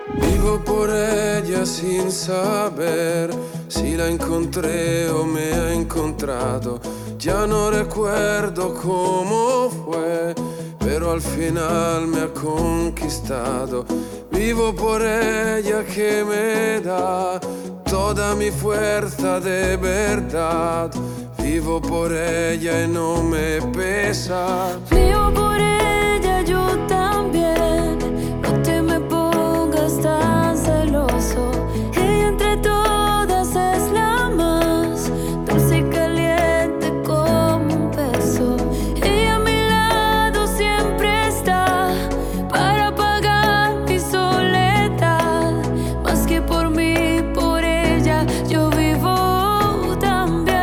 Vivo por ella sin saber si la encontré o me ha encontrado. Ya no recuerdo cómo fue, pero al final me ha conquistado. Vivo por ella que me da toda mi fuerza de verdad. Vivo por ella y no me pesa. Vivo por ella, yo también. No te me pongas tan celoso. Ella entre todas es la más dulce y caliente como un beso. Ella a mi lado siempre está para apagar mi soledad. Más que por mí, por ella yo vivo también.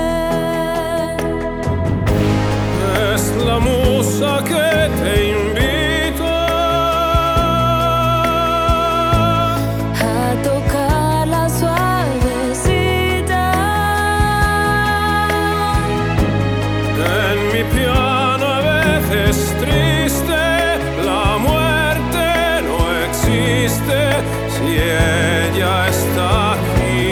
Es la musa que te invito A tocar la suavecita. en mi piano a veces triste. La muerte no existe si ella está aquí.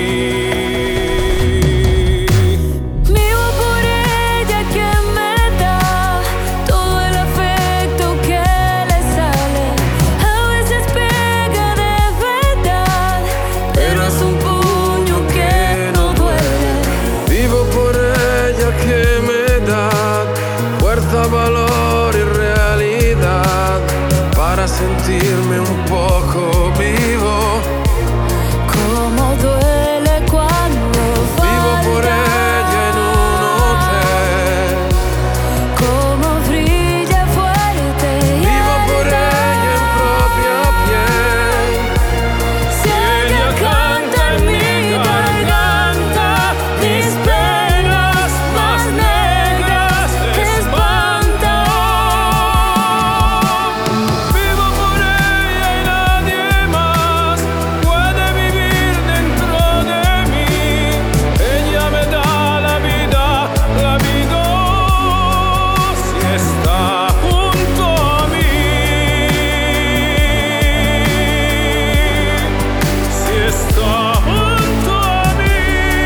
Vivo por ella que me da todo el afecto que le sale. A veces pega de verdad, pero es un puño que no duele. Vivo por ella que me da fuerza, valor y realidad para sentirme un poco vivo. Cómo duele cuando Vivo por falta. ella en un hotel. Cómo brilla fuerte y Vivo por ella en propia piel. si ella canta en mi garganta, mis penas más negras espantan. Vivo por ella y nadie más puede vivir dentro de mí. Ella me da la vida si está junto a mí. Si está junto a mí.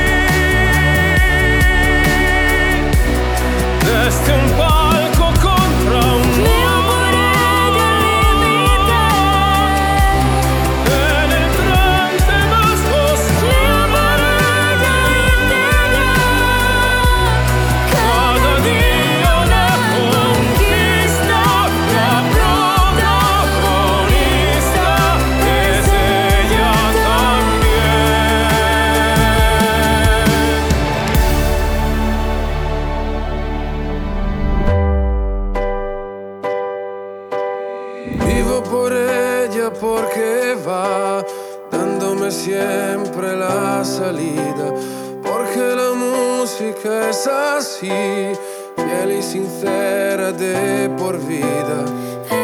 Desde un palco contra un Vivo por muro. ella al límite. En el trance más oscuro. Vivo por ella integral. Cada día una conquista. La protagonista es ella también. Vivo por ella porque va dándome siempre la salida. Porque la música es así, fiel y sincera de por vida.